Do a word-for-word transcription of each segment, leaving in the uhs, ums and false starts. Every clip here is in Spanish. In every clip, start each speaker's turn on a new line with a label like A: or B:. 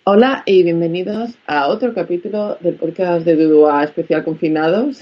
A: Hola y bienvenidos a otro capítulo del podcast de Dudua Especial Confinados.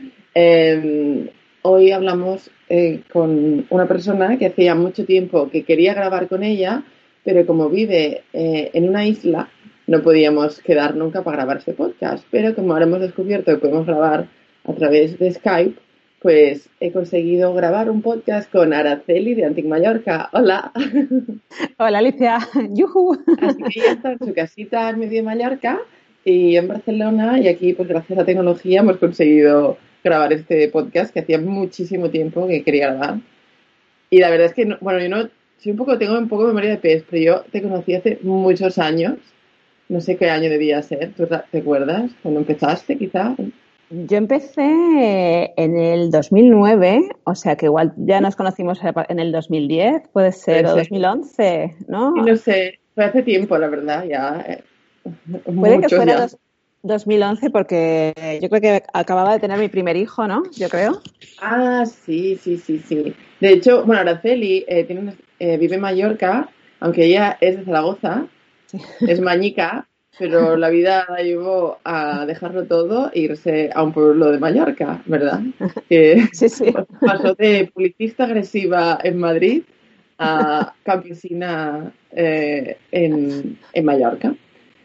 A: Eh, hoy hablamos eh, con una persona que hacía mucho tiempo que quería grabar con ella, pero como vive eh, en una isla, no podíamos quedar nunca para grabar este podcast. Pero como ahora hemos descubierto que podemos grabar a través de Skype, pues he conseguido grabar un podcast con Araceli de Antic Mallorca. Hola.
B: Hola Alicia, yuhu.
A: Así que ella está en su casita en medio de Mallorca y en Barcelona, y aquí pues gracias a la tecnología hemos conseguido grabar este podcast que hacía muchísimo tiempo que quería grabar. Y la verdad es que, no, bueno, yo no, soy un poco, tengo un poco de memoria de pez, pero yo te conocí hace muchos años, no sé qué año debía ser, ¿tú te acuerdas? Cuando empezaste quizá.
B: Yo empecé en el dos mil nueve, o sea que igual ya nos conocimos en el dos mil diez, puede ser,
A: Puede
B: o
A: ser.
B: dos mil once,
A: Y
B: ¿no?
A: no sé, fue hace tiempo, la verdad, ya, eh,
B: Puede que
A: muchos
B: fuera
A: ya.
B: dos- 2011 porque yo creo que acababa de tener mi primer hijo, ¿no? Yo creo.
A: Ah, sí, sí, sí, sí. De hecho, bueno, Araceli eh, tiene una- eh, vive en Mallorca, aunque ella es de Zaragoza,
B: Sí.
A: es mañica, pero la vida la llevó a dejarlo todo e irse a un pueblo de Mallorca, ¿verdad? Que
B: Sí, sí.
A: pasó de publicista agresiva en Madrid a campesina eh, en, en Mallorca.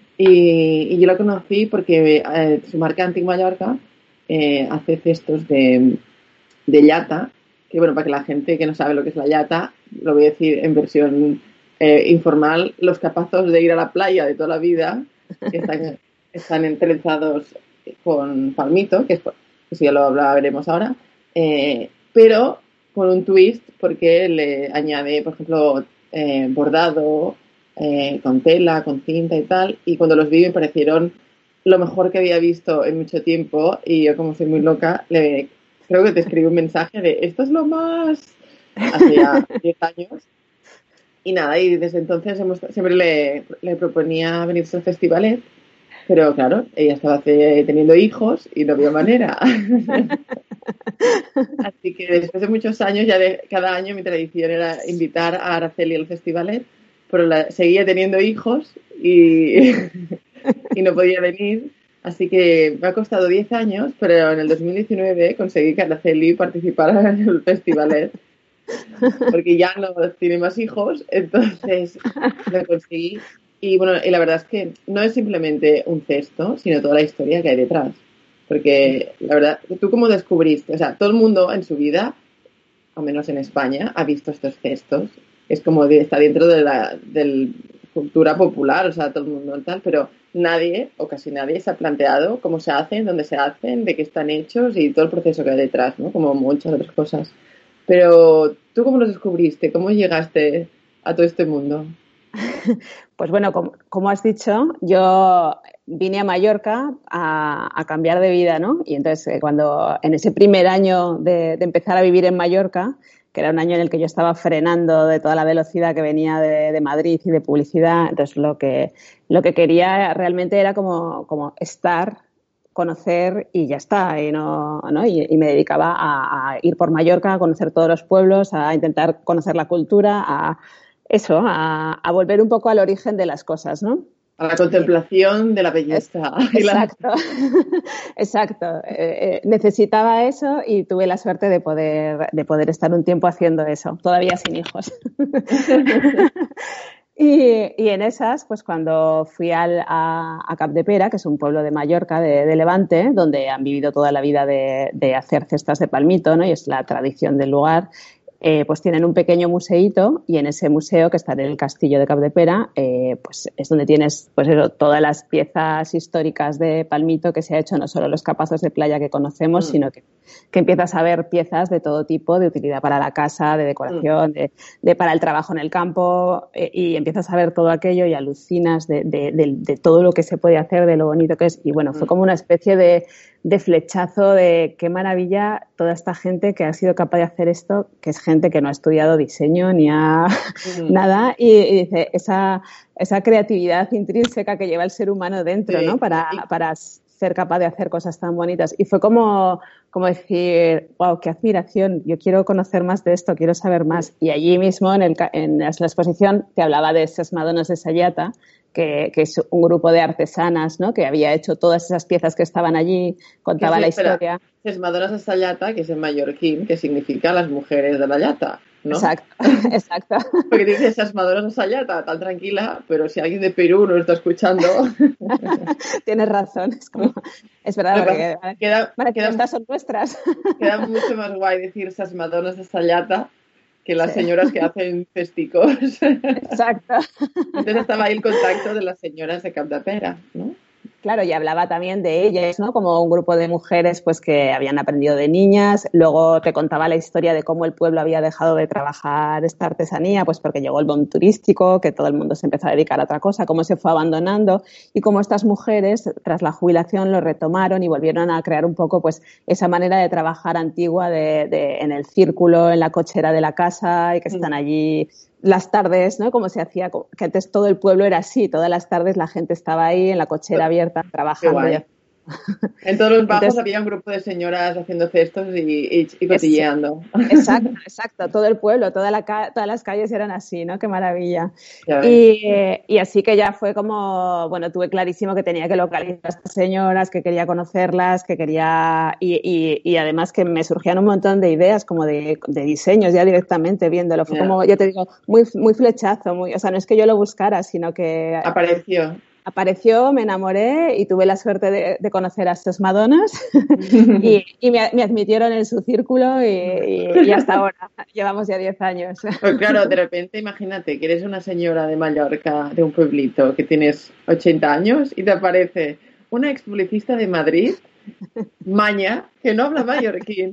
A: Y, y yo la conocí porque eh, su marca Antic Mallorca eh, hace cestos de de llata, que bueno, para que la gente que no sabe lo que es la llata, lo voy a decir en versión eh, informal, los capazos de ir a la playa de toda la vida, que están, están entrelazados con palmito, que, es, eso ya lo hablaremos ahora, eh, pero con un twist porque le añade, por ejemplo, eh, bordado, eh, con tela, con cinta y tal, y cuando los vi me parecieron lo mejor que había visto en mucho tiempo, y yo, como soy muy loca, le creo que te escribí un mensaje de esto es lo más hace ya diez años. Y nada, y desde entonces hemos, siempre le, le proponía venirse al festival, pero claro, ella estaba hace, teniendo hijos y no había manera. Así que después de muchos años, ya de cada año mi tradición era invitar a Araceli al festival, pero la, seguía teniendo hijos y, y no podía venir. Así que me ha costado diez años, pero en el dos mil diecinueve conseguí que Araceli participara en el festival, porque ya no tiene más hijos, entonces lo conseguí. Y bueno, y la verdad es que no es simplemente un cesto, sino toda la historia que hay detrás. Porque la verdad, ¿tú cómo descubriste? O sea, todo el mundo en su vida, al menos en España, ha visto estos cestos. Es como de, está dentro de la del cultura popular, o sea, todo el mundo tal, pero nadie, o casi nadie, se ha planteado cómo se hacen, dónde se hacen, de qué están hechos y todo el proceso que hay detrás, ¿no? Como muchas otras cosas. Pero, ¿tú cómo los descubriste? ¿Cómo llegaste a todo este mundo?
B: Pues bueno, como, como has dicho, yo vine a Mallorca a, a cambiar de vida, ¿no? Y entonces eh, cuando en ese primer año de, de empezar a vivir en Mallorca, que era un año en el que yo estaba frenando de toda la velocidad que venía de, de Madrid y de publicidad, entonces lo que, lo que quería realmente era como, como estar, conocer y ya está, y, no, ¿no? Y, y me dedicaba a, a ir por Mallorca, a conocer todos los pueblos, a intentar conocer la cultura, a eso, a, a volver un poco al origen de las cosas, ¿no?
A: A la contemplación de la
B: Es,
A: belleza. Y la...
B: exacto, exacto. Eh, eh, necesitaba eso y tuve la suerte de poder, de poder estar un tiempo haciendo eso, todavía sin hijos. Y, y en esas, pues cuando fui al, a, a Capdepera, que es un pueblo de Mallorca, de, de Levante, donde han vivido toda la vida de, de hacer cestas de palmito, ¿no? Y es la tradición del lugar, eh, pues tienen un pequeño museíto y en ese museo, que está en el castillo de Capdepera, eh, pues es donde tienes pues eso, todas las piezas históricas de palmito que se ha hecho, no solo los capazos de playa que conocemos,
A: Mm,
B: sino que, que empiezas a ver piezas de todo tipo, de utilidad para la casa, de
A: mm,
B: decoración, de, de para el trabajo en el campo, eh, y empiezas a ver todo aquello y alucinas de, de, de, de todo lo que se puede hacer, de lo bonito que es. Y bueno, fue
A: mm.
B: como una especie de de flechazo de qué maravilla toda esta gente que ha sido capaz de hacer esto, que es gente que no ha estudiado diseño ni ha
A: Mm,
B: nada, y, y dice, esa, esa creatividad intrínseca que lleva el ser humano dentro, ¿no?
A: sí.
B: Para,
A: Y,
B: para ser capaz de hacer cosas tan bonitas. Y fue como, como decir, wow, qué admiración, yo quiero conocer más de esto, quiero saber
A: mm,
B: más. Y allí mismo en, el, en la exposición te hablaba de esas Madonas de Sayata, que, que es un grupo de artesanas, ¿no? Que había hecho todas esas piezas que estaban allí, contaba
A: sí,
B: la
A: espera,
B: historia.
A: es Madonas de Sayata, que es en mallorquín, que significa las mujeres de la llata, ¿no?
B: Exacto, exacto.
A: Porque dices esas Madonas de Sayata, tan tranquila, pero si alguien de Perú nos está escuchando...
B: Tienes razón, es, como, es verdad, porque
A: queda,
B: bueno,
A: queda,
B: estas son nuestras.
A: Queda mucho más guay decir esas Madonas de Sayata que las
B: Sí.
A: señoras que hacen festicos.
B: Exacto.
A: Entonces estaba ahí el contacto de las señoras de Capdepera, ¿no?
B: Claro, y hablaba también de ellas, ¿no? Como un grupo de mujeres pues que habían aprendido de niñas. Luego te contaba la historia de cómo el pueblo había dejado de trabajar esta artesanía, pues porque llegó el boom turístico, que todo el mundo se empezó a dedicar a otra cosa, cómo se fue abandonando y cómo estas mujeres, tras la jubilación, lo retomaron y volvieron a crear un poco pues esa manera de trabajar antigua de, de, en el círculo, en la cochera de la casa y que están allí las tardes, ¿no? Como se hacía, que antes todo el pueblo era así, todas las tardes la gente estaba ahí en la cochera abierta trabajando.
A: Qué guay. En todos los bajos
B: Entonces,
A: había un grupo de señoras haciendo cestos y, y, y cotilleando.
B: Es, exacto, exacto, todo el pueblo, toda la, todas las calles eran así, ¿no? Qué maravilla. Y, eh, y así que ya fue como, bueno, tuve clarísimo que tenía que localizar a estas señoras, que quería conocerlas, que quería, y, y, y además que me surgían un montón de ideas como de, de diseños ya directamente viéndolo. Fue yeah. como, ya te digo, muy, muy flechazo, muy, o sea, no es que yo lo buscara, sino que...
A: Apareció.
B: Apareció, me enamoré y tuve la suerte de, de conocer a estas Madonas y, y me, me admitieron en su círculo y, y, y hasta ahora, llevamos ya diez años.
A: Pues claro, de repente imagínate que eres una señora de Mallorca, de un pueblito, que tienes ochenta años y te aparece una ex publicista de Madrid, maña, que no habla mallorquín.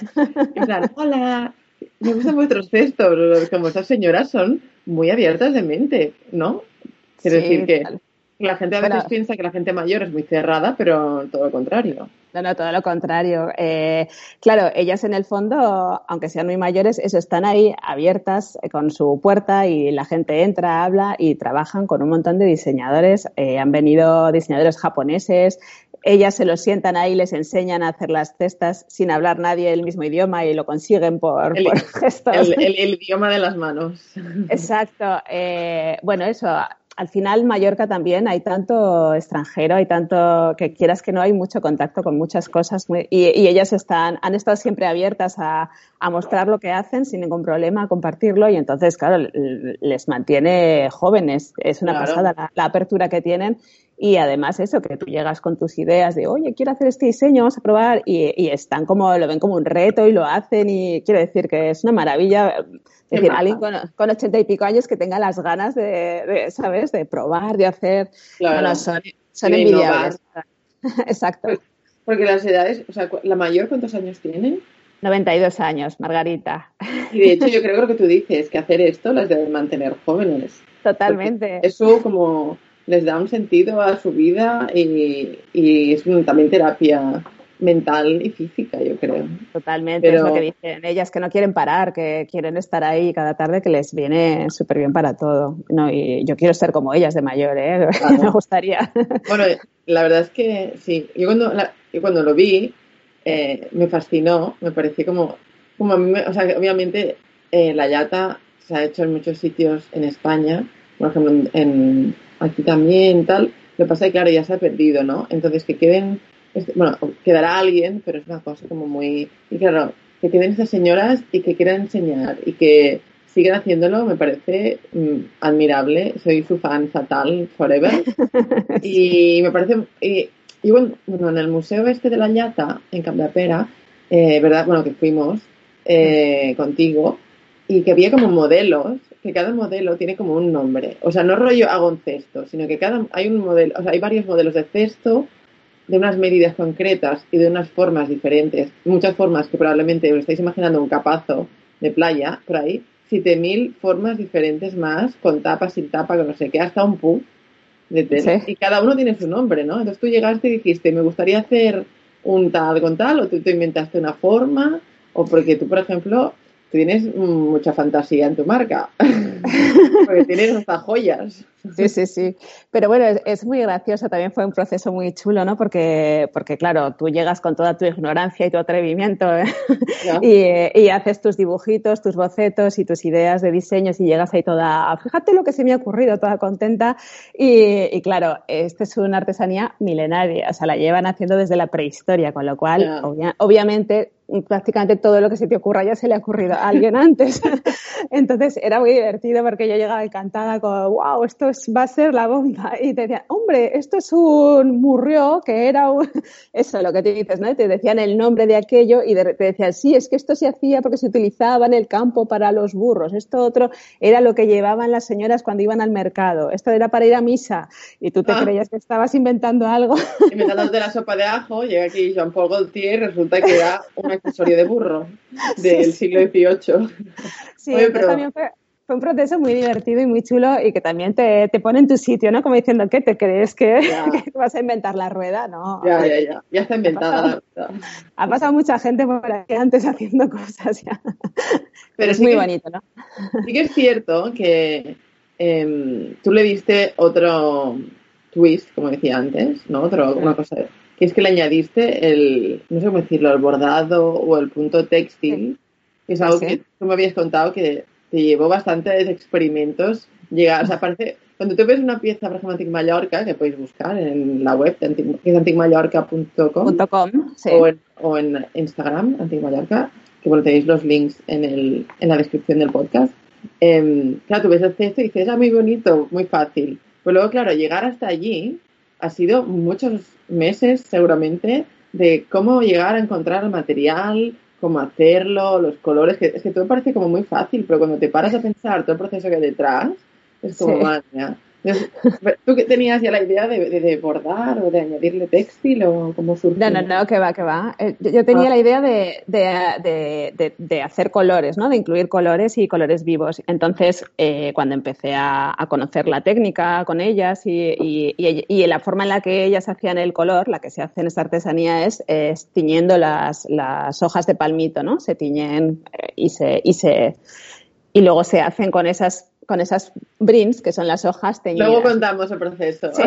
A: En plan, hola, me gustan vuestros cestos, como estas señoras son muy abiertas de mente, ¿no? Quiero sí, decir que... Tal. La gente a veces bueno, piensa que la gente mayor es muy cerrada, pero todo lo contrario.
B: No, no, todo lo contrario. Eh, claro, ellas en el fondo, aunque sean muy mayores, eso están ahí abiertas con su puerta y la gente entra, habla y trabajan con un montón de diseñadores. Eh, han venido diseñadores japoneses. Ellas se los sientan ahí, les enseñan a hacer las cestas sin hablar nadie el mismo idioma y lo consiguen por,
A: el,
B: por gestos.
A: El, el, el idioma de las manos.
B: Exacto. Eh, bueno, eso... Al final, Mallorca también hay tanto extranjero, hay tanto que quieras que no, hay mucho contacto con muchas cosas muy, y, y ellas están, han estado siempre abiertas a, a mostrar lo que hacen sin ningún problema, a compartirlo y entonces, claro, les mantiene jóvenes. Es una claro. pasada la, la apertura que tienen y además eso, que tú llegas con tus ideas de, oye, quiero hacer este diseño, vamos a probar y, y están como, lo ven como un reto y lo hacen y quiero decir que es una maravilla. Es decir, alguien con, con ochenta y pico años que tenga las ganas de, de ¿sabes?, de probar, de hacer.
A: Claro.
B: Bueno, son, son envidiables. Exacto.
A: Porque las edades, o sea, la mayor, ¿cuántos años tiene?
B: noventa y dos años, Margarita.
A: Y de hecho, yo creo que lo que tú dices, que hacer esto las debe mantener jóvenes.
B: Totalmente.
A: Porque eso como les da un sentido a su vida y, y es también terapia mental y física, yo creo.
B: Totalmente, pero... es lo que dicen ellas, que no quieren parar, que quieren estar ahí cada tarde, que les viene súper bien para todo. No, y yo quiero ser como ellas de mayor, ¿eh? Claro. Me gustaría.
A: Bueno, la verdad es que sí. Yo cuando, la, yo cuando lo vi, eh, me fascinó, me pareció como, como a mí, me, o sea, obviamente eh, la llata se ha hecho en muchos sitios en España, por ejemplo, en, en aquí también, tal. Lo que pasa es que, claro, ya se ha perdido, ¿no? Entonces, que queden... Bueno, quedará alguien, pero es una cosa como muy... Y claro, que queden estas señoras y que quieran enseñar y que sigan haciéndolo, me parece mm, admirable. Soy su fan fatal, forever. Y me parece... Y, y bueno, bueno, en el museo este de la llata, en Capdepera, eh, ¿verdad? Bueno, que fuimos eh, contigo, y que había como modelos, que cada modelo tiene como un nombre. O sea, no rollo hago un cesto, sino que cada hay un modelo, o sea, hay varios modelos de cesto de unas medidas concretas y de unas formas diferentes, muchas formas que probablemente os estáis imaginando un capazo de playa, por ahí, siete mil formas diferentes más, con tapa, sin tapa, que no sé qué, hasta un puff de tela. Sí. Y cada uno tiene su nombre, ¿no? Entonces tú llegaste y dijiste, me gustaría hacer un tal con tal, o tú te inventaste una forma, o porque tú, por ejemplo, tienes mucha fantasía en tu marca, porque tienes hasta joyas.
B: Sí, sí, sí. Pero bueno, es, es muy gracioso, también fue un proceso muy chulo, ¿no? Porque, porque claro, tú llegas con toda tu ignorancia y tu atrevimiento, ¿eh? y, y haces tus dibujitos, tus bocetos y tus ideas de diseños y llegas ahí toda, fíjate lo que se me ha ocurrido, toda contenta. Y, y claro, esta es una artesanía milenaria, o sea, la llevan haciendo desde la prehistoria, con lo cual, obvia, obviamente, prácticamente todo lo que se te ocurra ya se le ha ocurrido a alguien antes. Entonces era muy divertido porque yo llegaba encantada con, wow, esto es, va a ser la bomba. Y te decían, hombre, esto es un murrió, que era un... Eso, lo que te dices, ¿no? Te decían el nombre de aquello y de, te decían, sí, es que esto se hacía porque se utilizaba en el campo para los burros. Esto otro era lo que llevaban las señoras cuando iban al mercado. Esto era para ir a misa. Y tú te ah. creías que estabas inventando algo.
A: Inventándote la sopa de ajo, llega aquí Jean-Paul Gaultier y resulta que era un accesorio de burro del sí, siglo dieciocho.
B: Sí, Oye, pero también fue, fue un proceso muy divertido y muy chulo y que también te, te pone en tu sitio, ¿no? Como diciendo, ¿qué te crees? ¿Que, que vas a inventar la rueda? No.
A: Ya, ya, ya. Ya está inventada la rueda.
B: Ha pasado mucha gente por aquí antes haciendo cosas ya. Pero, pero es
A: sí
B: muy
A: que,
B: bonito, ¿no?
A: Sí que es cierto que eh, tú le diste otro twist, como decía antes, ¿no? Otro, una cosa... que es que le añadiste el, no sé cómo decirlo, el bordado o el punto textil, sí. que es algo sí. que tú me habías contado que te llevó bastantes experimentos llegar, o sea, parece, cuando tú ves una pieza, por ejemplo, Antic Mallorca, que podéis buscar en la web, de Antic, que es antic mallorca punto com,
B: sí.
A: o, en, o en Instagram, Antic Mallorca, que bueno, tenéis los links en, el, en la descripción del podcast. Eh, claro, tú ves el texto y dices, ah, muy bonito, muy fácil. Pero luego, claro, llegar hasta allí ha sido muchos meses seguramente de cómo llegar a encontrar el material, cómo hacerlo, los colores, que es que todo parece como muy fácil, pero cuando te paras a pensar todo el proceso que hay detrás, es como, sí. madre mía. ¿Tú que tenías ya la idea de, de, de bordar o de añadirle textil o cómo surgió?
B: No, no, no, que va, que va. Yo tenía ah. la idea de, de, de, de, de hacer colores, ¿no? De incluir colores y colores vivos. Entonces, eh, cuando empecé a, a conocer la técnica con ellas y, y, y, y la forma en la que ellas hacían el color, la que se hace en esta artesanía es, es tiñendo las, las hojas de palmito, ¿no? Se tiñen y se, y se, y luego se hacen con esas con esas brins, que son las hojas teñidas.
A: Luego contamos el proceso.
B: Sí.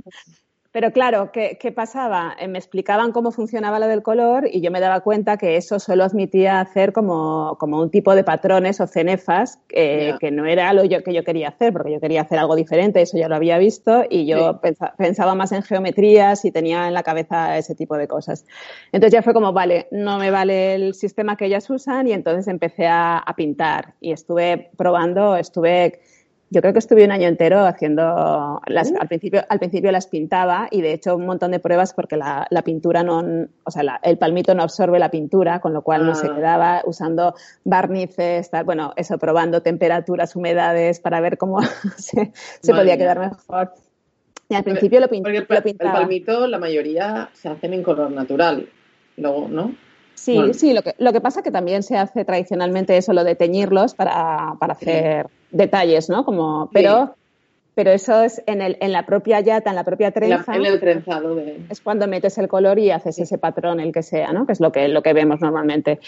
B: Pero claro, ¿qué, qué pasaba? Eh, me explicaban cómo funcionaba lo del color y yo me daba cuenta que eso solo admitía hacer como, como un tipo de patrones o cenefas eh, yeah. que no era lo yo, que yo quería hacer, porque yo quería hacer algo diferente, eso ya lo había visto y yo sí. pensa, pensaba más en geometrías y tenía en la cabeza ese tipo de cosas. Entonces ya fue como, vale, no me vale el sistema que ellas usan y entonces empecé a, a pintar y estuve probando, estuve... Yo creo que estuve un año entero haciendo, las, al principio al principio las pintaba y de hecho un montón de pruebas porque la, la pintura no, o sea, la, el palmito no absorbe la pintura, con lo cual ah. no se quedaba, usando barnices, tal, bueno, eso, probando temperaturas, humedades para ver cómo se, se podía quedar mejor. Y al principio lo, pin,
A: porque el,
B: lo pintaba.
A: El palmito, la mayoría se hacen en color natural, luego, ¿no?
B: Sí, bueno. sí, lo que, lo que pasa es que también se hace tradicionalmente eso, lo de teñirlos para, para hacer sí. detalles, ¿no? Como, pero, sí. pero eso es en, el, en la propia llata, en la propia trenza.
A: En el trenzado. De...
B: Es cuando metes el color y haces sí. ese patrón, el que sea, ¿no? Que es lo que, lo que vemos normalmente.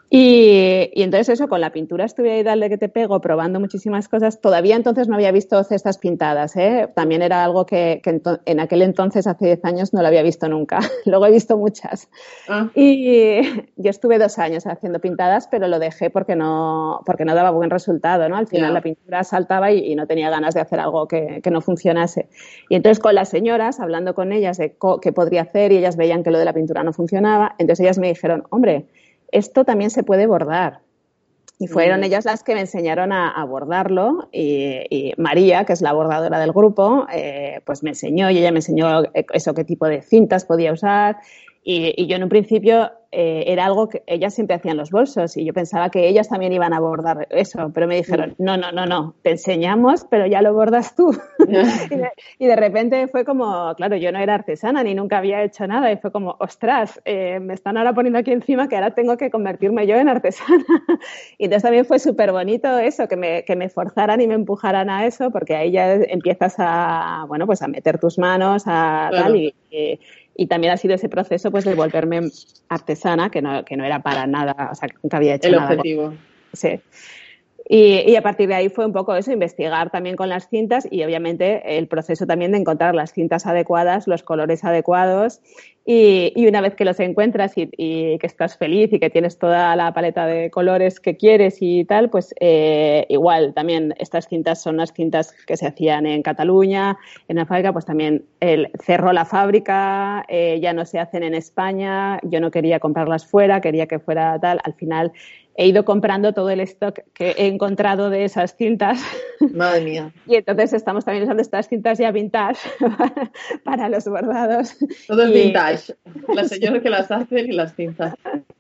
B: Y, y entonces eso, con la pintura estuve ahí, dale que te pego, probando muchísimas cosas. Todavía entonces no había visto cestas pintadas, ¿eh? También era algo que, que en, en aquel entonces, hace diez años, no lo había visto nunca. Luego he visto muchas. Ah. Y yo estuve dos años haciendo pintadas, pero lo dejé porque no, porque no daba buen resultado, ¿no? Al final yeah. la pintura saltaba y, y no tenía ganas de hacer algo que, que no funcionase. Y entonces con las señoras, hablando con ellas de co- qué podría hacer y ellas veían que lo de la pintura no funcionaba, entonces ellas me dijeron, hombre, esto también se puede bordar. Y fueron mm. ellas las que me enseñaron a, a bordarlo y, y María, que es la bordadora del grupo, eh, pues me enseñó y ella me enseñó eso, qué tipo de cintas podía usar. Y, y yo en un principio eh, era algo que ellas siempre hacían los bolsos y yo pensaba que ellas también iban a bordar eso, pero me dijeron, no, no, no, no, te enseñamos, pero ya lo bordas tú. y, de, y de repente fue como, claro, yo no era artesana ni nunca había hecho nada y fue como, ostras, eh, me están ahora poniendo aquí encima que ahora tengo que convertirme yo en artesana. Y entonces también fue súper bonito eso, que me, que me forzaran y me empujaran a eso, porque ahí ya empiezas a, bueno, pues a meter tus manos, a claro. tal y... y Y también ha sido ese proceso pues de volverme artesana, que no, que no era para nada, o sea, que nunca había hecho
A: el
B: nada.
A: objetivo.
B: sí. Y, y a partir de ahí fue un poco eso, investigar también con las cintas y obviamente el proceso también de encontrar las cintas adecuadas, los colores adecuados y, y una vez que los encuentras y, y que estás feliz y que tienes toda la paleta de colores que quieres y tal, pues eh, igual también estas cintas son las cintas que se hacían en Cataluña, en la fábrica, pues también el, cerró la fábrica, eh, ya no se hacen en España, yo no quería comprarlas fuera, quería que fuera tal, al final he ido comprando todo el stock que he encontrado de esas cintas.
A: Madre mía.
B: Y entonces estamos también usando estas cintas ya vintage para los bordados.
A: Todo es
B: y...
A: vintage. Las señoras que las hacen y las cintas.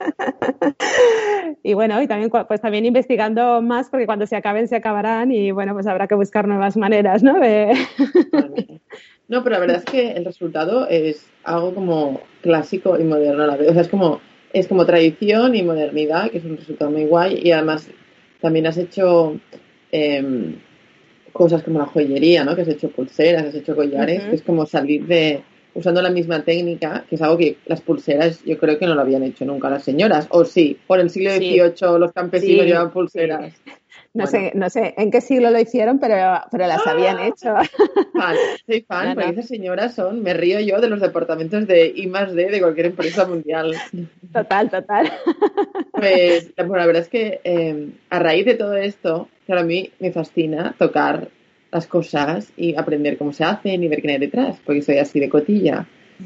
B: Y bueno, y también pues también investigando más porque cuando se acaben se acabarán y bueno, pues habrá que buscar nuevas maneras, ¿no? De...
A: No, pero la verdad es que el resultado es algo como clásico y moderno a la vez. O sea, es como es como tradición y modernidad, que es un resultado muy guay. Y además también has hecho eh, cosas como la joyería, ¿no? Que has hecho pulseras, has hecho collares, uh-huh. que es como salir de... usando la misma técnica, que es algo que las pulseras yo creo que no lo habían hecho nunca las señoras. O sí, por el siglo dieciocho sí. los campesinos sí, llevaban pulseras.
B: Sí. No, bueno. sé, no sé en qué siglo lo hicieron, pero, pero las ¡ah! Habían hecho.
A: Fan, soy fan, no, porque no. Esas señoras son, me río yo de los departamentos de I más D de cualquier empresa mundial.
B: Total, total.
A: Pues bueno, la verdad es que eh, a raíz de todo esto, claro, a mí me fascina tocar las cosas y aprender cómo se hacen y ver qué hay detrás, porque soy así de cotilla.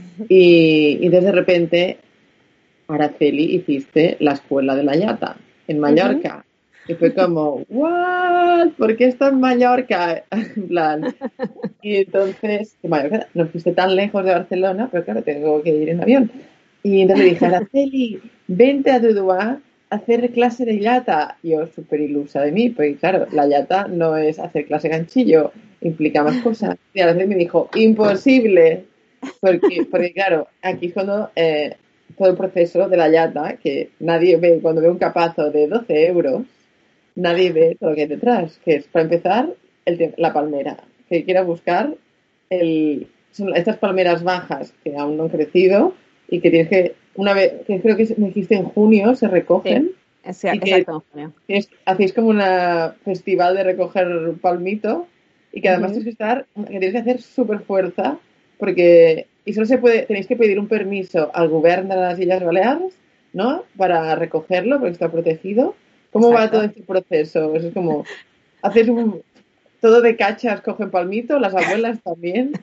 A: Y, y entonces de repente, Araceli, hiciste la escuela de la Llata en Mallorca. Uh-huh. Y fue como, ¿what? ¿Por qué está en Mallorca? En plan. Y entonces, en Mallorca no fuiste tan lejos de Barcelona, pero claro, tengo que ir en avión. Y entonces le dije, Araceli, vente a Duduá a hacer clase de llata. Yo súper ilusa de mí, porque claro, la llata no es hacer clase ganchillo, implica más cosas. Y Araceli me dijo, imposible. Porque, porque claro, aquí es cuando eh, todo el proceso de la llata, que nadie ve, cuando ve un capazo de doce euros, nadie ve todo lo que hay detrás, que es, para empezar, el, la palmera, que quiera buscar el, son estas palmeras bajas que aún no han crecido y que tienes que, una vez, que creo que me dijiste en junio, se recogen.
B: Sí, sí, y que exacto, en junio.
A: Tienes, hacéis como un festival de recoger palmito y que además uh-huh. tienes que estar, que tienes que hacer súper fuerza, porque, y solo se puede, tenéis que pedir un permiso al gobierno de las Islas Baleares, ¿no? Para recogerlo, porque está protegido. ¿Cómo Exacto. va todo este proceso? Es como, haces un, todo de cachas, cogen palmito, las abuelas también.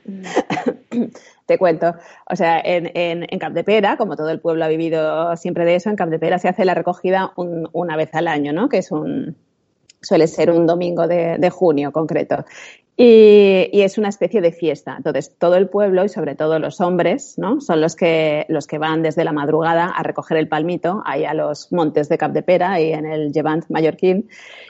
B: Te cuento, o sea, en, en, en Capdepera, como todo el pueblo ha vivido siempre de eso, en Capdepera se hace la recogida un, una vez al año, ¿no? Que es un, suele ser un domingo de, de junio concreto. Y, y es una especie de fiesta. Entonces, todo el pueblo y sobre todo los hombres, ¿no? Son los que, los que van desde la madrugada a recoger el palmito ahí a los montes de Capdepera y en el Llevant mallorquín.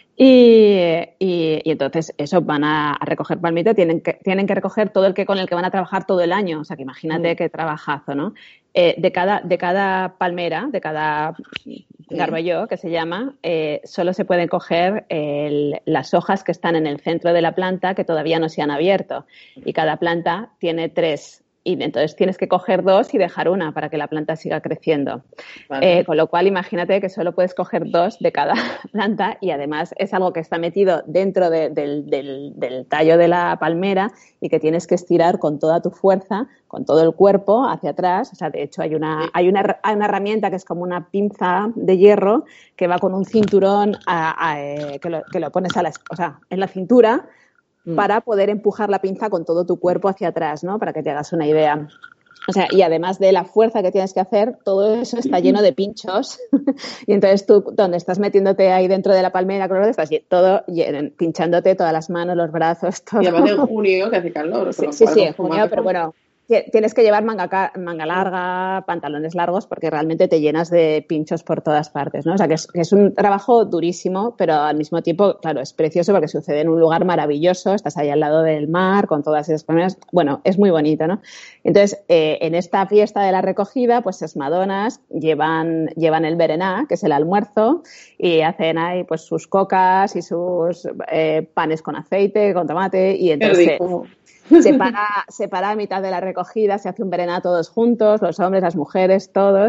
B: Y, y, y entonces eso, van a, a recoger palmito, tienen que, tienen que recoger todo el que con el que van a trabajar todo el año. O sea, que imagínate mm. qué trabajazo, ¿no? Eh, de cada, de cada palmera, de cada garballó, que se llama, eh, solo se pueden coger el, las hojas que están en el centro de la planta que todavía no se han abierto. Y cada planta tiene tres. Y entonces tienes que coger dos y dejar una para que la planta siga creciendo. Vale. Eh, con lo cual, imagínate que solo puedes coger dos de cada planta y además es algo que está metido dentro de, del, del, del tallo de la palmera y que tienes que estirar con toda tu fuerza, con todo el cuerpo hacia atrás. O sea, de hecho hay una, sí. hay una, hay una herramienta que es como una pinza de hierro que va con un cinturón a, a, eh, que, lo, que lo pones a la, o sea, en la cintura para poder empujar la pinza con todo tu cuerpo hacia atrás, ¿no? Para que te hagas una idea. O sea, y además de la fuerza que tienes que hacer, todo eso está lleno de pinchos. Y entonces tú, donde estás metiéndote ahí dentro de la palmera, estás todo lleno, pinchándote todas las manos, los brazos, todo.
A: Y además en junio, que hace calor.
B: Sí, sí, sí, en junio, pero bueno, tienes que llevar manga, manga larga, pantalones largos, porque realmente te llenas de pinchos por todas partes, ¿no? O sea, que es, que es un trabajo durísimo, pero al mismo tiempo, claro, es precioso porque sucede en un lugar maravilloso, estás ahí al lado del mar, con todas esas palmeras, bueno, es muy bonito, ¿no? Entonces, eh, en esta fiesta de la recogida, pues las madonas llevan, llevan el berená, que es el almuerzo, y hacen ahí pues sus cocas y sus eh, panes con aceite, con tomate, y entonces... Se para, se para a mitad de la recogida, se hace un berená todos juntos, los hombres, las mujeres, todos,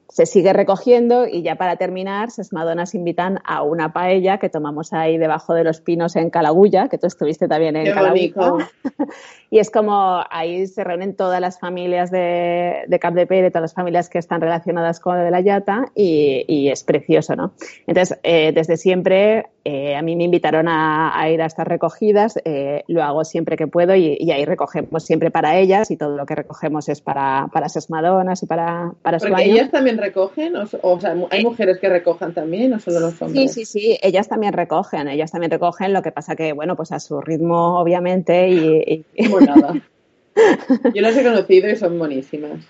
B: se sigue recogiendo y ya para terminar, Ses Madonas invitan a una paella que tomamos ahí debajo de los pinos en Calagulla, que tú estuviste también en
A: Qué
B: Calagulla.
A: bonito.
B: Y es como ahí se reúnen todas las familias de, de Capdepera, todas las familias que están relacionadas con lo de la Llata y, y es precioso, ¿no? Entonces, eh, desde siempre eh, a mí me invitaron a, a ir a estas recogidas, eh, lo hago siempre que puedo y, y ahí recogemos siempre para ellas y todo lo que recogemos es para, para Ses Madonas y para, para su
A: Porque
B: año.
A: ellas también recogen, o, o sea, ¿hay mujeres que recojan también o solo los hombres?
B: Sí, sí, sí, ellas también recogen, ellas también recogen, lo que pasa que, bueno, pues a su ritmo, obviamente, y... y...
A: Como nada. Yo las he conocido y son buenísimas.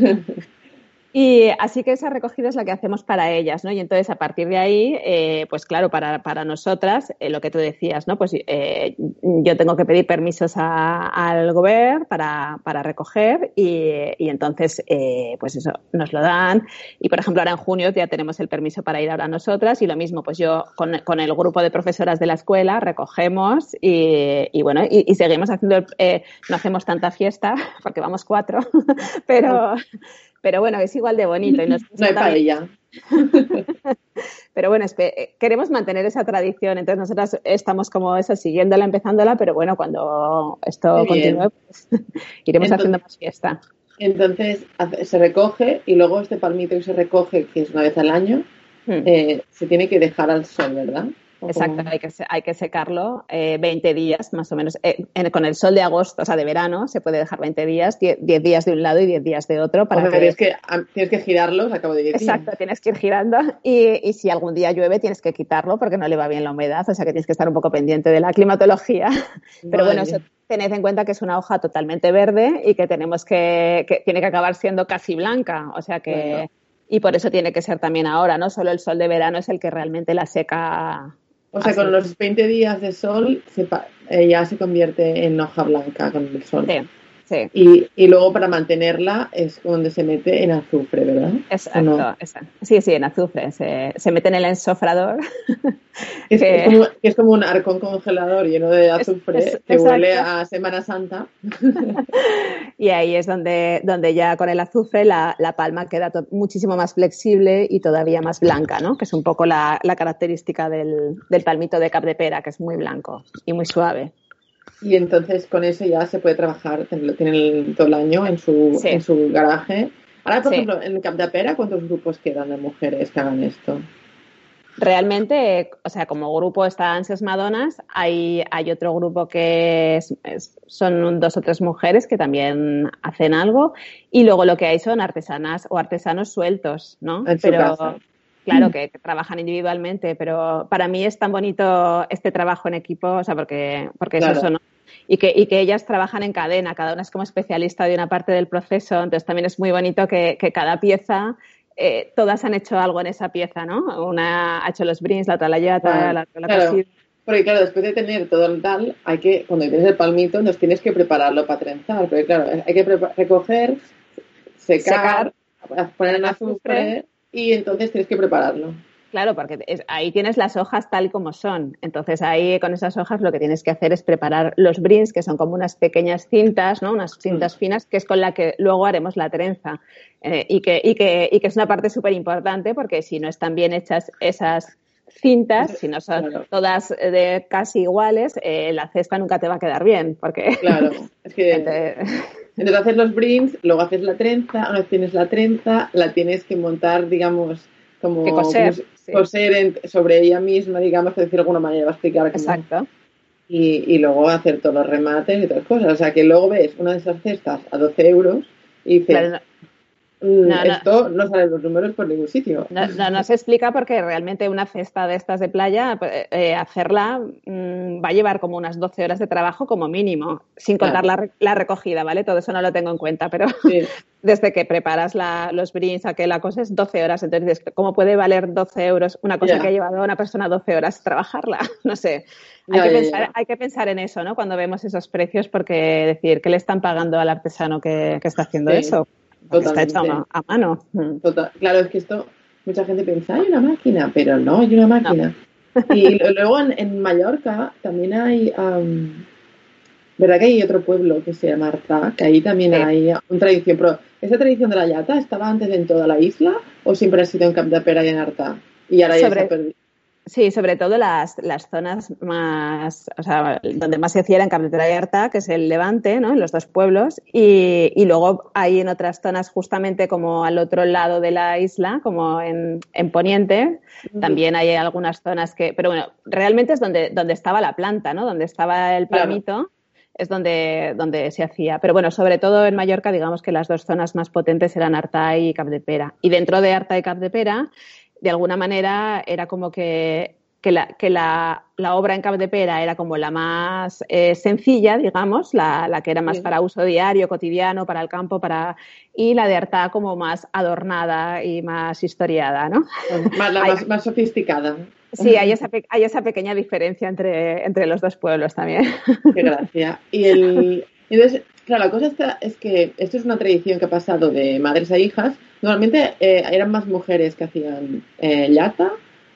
B: Y así que esa recogida es la que hacemos para ellas, ¿no? Y entonces, a partir de ahí, eh, pues claro, para, para nosotras, eh, lo que tú decías, ¿no? Pues eh, yo tengo que pedir permisos a, al gobierno para, para recoger y, y entonces, eh, pues eso, nos lo dan. Y, por ejemplo, ahora en junio ya tenemos el permiso para ir ahora nosotras y lo mismo, pues yo con, con el grupo de profesoras de la escuela recogemos y, y bueno, y, y seguimos haciendo, eh, no hacemos tanta fiesta porque vamos cuatro, pero... Pero bueno, es igual de bonito. Y nos
A: no hay paella.
B: Pero bueno, queremos mantener esa tradición. Entonces nosotras estamos como eso, siguiéndola, empezándola, pero bueno, cuando esto continúe, pues iremos entonces, haciendo más fiesta.
A: Entonces se recoge y luego este palmito que se recoge, que es una vez al año, hmm. eh, se tiene que dejar al sol, ¿verdad?
B: Exacto, hay que, hay que secarlo eh, veinte días más o menos. Eh, en, con el sol de agosto, o sea, de verano, se puede dejar veinte días, diez, diez días de un lado y diez días de otro. Para
A: o sea,
B: que...
A: tienes, que, tienes que girarlos a cabo de diez días.
B: Exacto, tienes que ir girando y, y si algún día llueve tienes que quitarlo porque no le va bien la humedad, o sea que tienes que estar un poco pendiente de la climatología. Vale. Pero bueno, eso, tened en cuenta que es una hoja totalmente verde y que tenemos que, que tiene que acabar siendo casi blanca, o sea que... Bueno. Y por eso tiene que ser también ahora, ¿no? Solo el sol de verano es el que realmente la seca...
A: O sea, así. Con los veinte días de sol se, eh, ya se convierte en hoja blanca con el sol.
B: Sí, sí.
A: Y, y luego para mantenerla es donde se mete en azufre, ¿verdad?
B: Exacto, no? exacto. Sí, sí, en azufre. Se, se mete en el ensofrador.
A: Es, que... es, como, es como un arcón congelador lleno de azufre es, es, que exacto. Huele a Semana Santa.
B: Y ahí es donde, donde ya con el azufre la, la palma queda to- muchísimo más flexible y todavía más blanca, ¿no? Que es un poco la, la característica del, del palmito de Capdepera, que es muy blanco y muy suave.
A: Y entonces con eso ya se puede trabajar, lo tienen todo el año en su, sí. en su garaje. Ahora, por sí. ejemplo, en Capdepera, ¿cuántos grupos quedan de mujeres que hagan esto?
B: Realmente, o sea, como grupo están Ses Madonas, hay, hay otro grupo que es, es, son dos o tres mujeres que también hacen algo y luego lo que hay son artesanas o artesanos sueltos, ¿no?
A: En
B: pero
A: su casa.
B: Claro, que, que trabajan individualmente, pero para mí es tan bonito este trabajo en equipo, o sea, porque, porque claro. es eso, ¿no? Y que, y que ellas trabajan en cadena, cada una es como especialista de una parte del proceso, entonces también es muy bonito que, que cada pieza... Eh, todas han hecho algo en esa pieza, ¿no? Una ha hecho los brins, la otra la llata, ah, la otra la
A: claro.
B: cosida.
A: Porque claro, después de tener todo el tal, hay que, cuando tienes el palmito, nos tienes que prepararlo para trenzar, porque claro, hay que prepa- recoger, secar, secar, poner en azufre y entonces tienes que prepararlo.
B: Claro, porque es, ahí tienes las hojas tal como son. Entonces ahí con esas hojas lo que tienes que hacer es preparar los brins, que son como unas pequeñas cintas, ¿no? Unas cintas mm. finas, que es con la que luego haremos la trenza. Eh, y, que, y, que, y que es una parte súper importante porque si no están bien hechas esas cintas, si no son claro. todas de casi iguales, eh, la cesta nunca te va a quedar bien. Porque...
A: Claro, es que... Entonces... Entonces haces los brins, luego haces la trenza, una vez tienes la trenza, la tienes que montar, digamos... como
B: que coser,
A: como
B: sí.
A: coser en, sobre ella misma, digamos, de decir de alguna manera, va a explicar cómo.
B: Exacto.
A: Y, y luego hacer todos los remates y todas las cosas. O sea, que luego ves una de esas cestas a doce euros y dices, claro, no. No, esto no. no sale los números por ningún sitio.
B: No, no, no se explica porque realmente una cesta de estas de playa, eh, hacerla mmm, va a llevar como unas doce horas de trabajo como mínimo, sin contar claro. la, la recogida, ¿vale? Todo eso no lo tengo en cuenta, pero sí. desde que preparas la, los brins a que la cosa es doce horas, entonces ¿cómo puede valer doce euros una cosa yeah. que ha llevado a una persona doce horas trabajarla? No sé. Hay, yeah, que yeah, pensar, yeah. hay que pensar en eso, ¿no? Cuando vemos esos precios, porque decir, ¿qué le están pagando al artesano que, que está haciendo sí. eso? Está hecho a, a mano.
A: Total. Claro, es que esto, mucha gente piensa, hay una máquina, pero no hay una máquina. No. Y luego en, en Mallorca también hay, um, ¿verdad que hay otro pueblo que se llama Artà? Que ahí también sí. hay una tradición, pero ¿esa tradición de la llata estaba antes en toda la isla o siempre ha sido en Capdepera y en Artà? Y ahora ya se ha
B: Sobre,
A: perdido.
B: Sí, sobre todo las, las zonas más, o sea, donde más se hacía era en Capdepera y Artà, que es el Levante, ¿no? En los dos pueblos, y, y luego hay en otras zonas justamente como al otro lado de la isla, como en, en Poniente,
A: Ujú.
B: también hay algunas zonas que, pero bueno, realmente es donde, donde estaba la planta, ¿no? Donde estaba el
A: Claro.
B: palmito, es donde, donde se hacía. Pero bueno, sobre todo en Mallorca, digamos que las dos zonas más potentes eran Artà y Capdepera. Y dentro de Artà y Capdepera, de alguna manera era como que, que, la, que la, la obra en Capdepera era como la más eh, sencilla, digamos, la, la que era más
A: Sí.
B: para uso diario, cotidiano, para el campo, para y la de Artà como más adornada y más historiada, ¿no?
A: Más, la
B: hay,
A: más, más sofisticada.
B: sí, hay esa, hay esa pequeña diferencia entre, entre los dos pueblos también.
A: Qué gracia. Y el, entonces, claro, la cosa está, es que esto es una tradición que ha pasado de madres a hijas. Normalmente eh, eran más mujeres que hacían eh, llata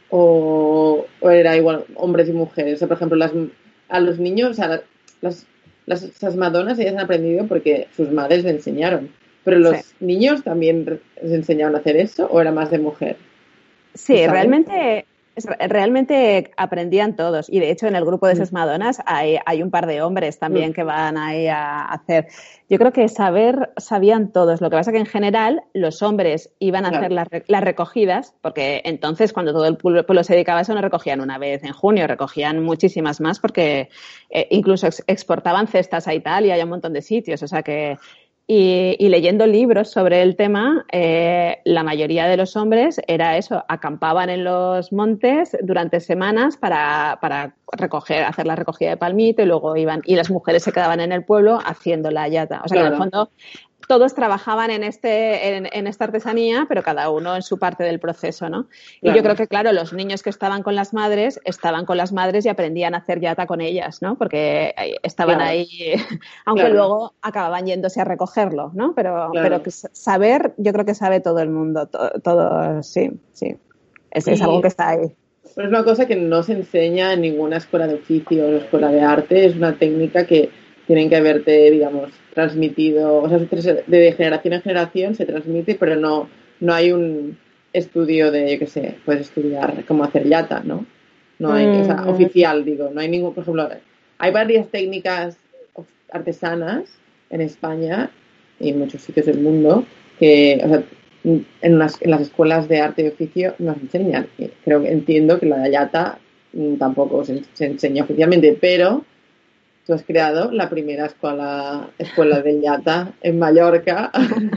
A: o, o era igual hombres y mujeres. O sea, por ejemplo, las, a los niños, o sea, las, las, esas madonas ellas han aprendido porque sus madres le enseñaron. Pero
B: Sí.
A: los niños también les enseñaron a hacer eso o era más de mujer. ¿Tú
B: Sí,
A: sabes?
B: realmente, realmente aprendían todos. Y de hecho, en el grupo de
A: Mm,
B: esas Madonas hay, hay un par de hombres
A: mm,
B: también que van ahí a hacer. Yo creo que saber, sabían todos. Lo que pasa que en general los hombres iban a hacer
A: claro,
B: las, las recogidas, porque entonces cuando todo el pueblo se dedicaba a eso no recogían una vez en junio, recogían muchísimas más porque eh, incluso ex exportaban cestas a Italia y a un montón de sitios. O sea que y, y, leyendo libros sobre el tema, eh, la mayoría de los hombres era eso, acampaban en los montes durante semanas para, para recoger, hacer la recogida de palmito y luego iban, y las mujeres se quedaban en el pueblo haciendo la yata. O sea que en el
A: claro,
B: fondo todos trabajaban en, este, en, en, esta artesanía, pero cada uno en su parte del proceso, ¿no? Y yo creo
A: claro,
B: que, claro, los niños que estaban con las madres, estaban con las madres y aprendían a hacer yata con ellas, ¿no? Porque estaban
A: claro,
B: ahí, aunque
A: claro,
B: luego acababan yéndose a recogerlo, ¿no? Pero, pero
A: claro.
B: que saber, yo creo que sabe todo el mundo, todo, todo sí, sí. Es, es algo
A: Y
B: que está ahí.
A: pero es una cosa que no se enseña en ninguna escuela de oficios o escuela de arte, es una técnica que tienen que haberte, digamos, transmitido, o sea, de generación en generación se transmite, pero no, no hay un estudio de, yo qué sé, puedes estudiar cómo hacer yata, ¿no? No hay, o sea,
B: Mm,
A: oficial, digo, no hay ningún, por ejemplo, hay varias técnicas artesanas en España y en muchos sitios del mundo que, o sea, en, unas, en las escuelas de arte y oficio nos enseñan. Creo que entiendo que la de Ayata tampoco se, se enseña oficialmente, pero tú has creado la primera escuela, escuela de Yata en Mallorca,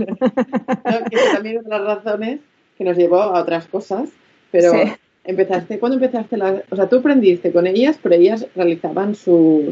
A: ¿no? Que eso también es de las razones que nos llevó a otras cosas,
B: sí.
A: pero empezaste, ¿cuándo empezaste? La, o sea, tú aprendiste con ellas, pero ellas realizaban sus,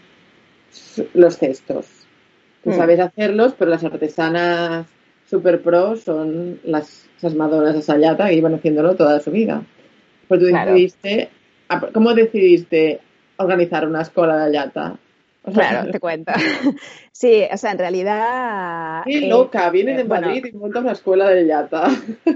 A: su, los cestos. Tú
B: Mm,
A: sabes hacerlos, pero las artesanas super pro son las, esas madonas de Sayata que iban haciéndolo toda su vida. Pues tú
B: claro.
A: decidiste, ¿cómo decidiste organizar una escuela de Ayata? O sea,
B: Claro, te cuento. Sí, o sea, en realidad,
A: qué
B: eh,
A: loca, viene
B: eh,
A: de
B: bueno,
A: Madrid y monta una escuela de Ayata.